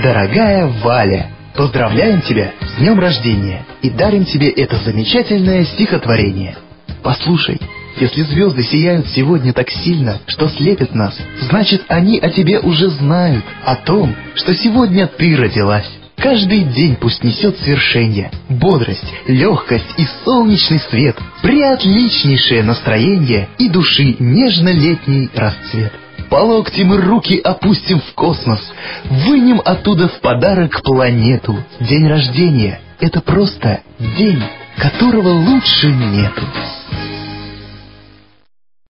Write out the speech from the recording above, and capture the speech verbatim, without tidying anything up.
Дорогая Валя, поздравляем тебя с днем рождения и дарим тебе это замечательное стихотворение. Послушай, если звезды сияют сегодня так сильно, что слепят нас, значит, они о тебе уже знают, о том, что сегодня ты родилась. Каждый день пусть несет свершение, бодрость, легкость и солнечный свет, преотличнейшее настроение и души нежно-летний расцвет. По локти мы руки опустим в космос, вынем оттуда в подарок планету. День рождения — это просто день, которого лучше нету.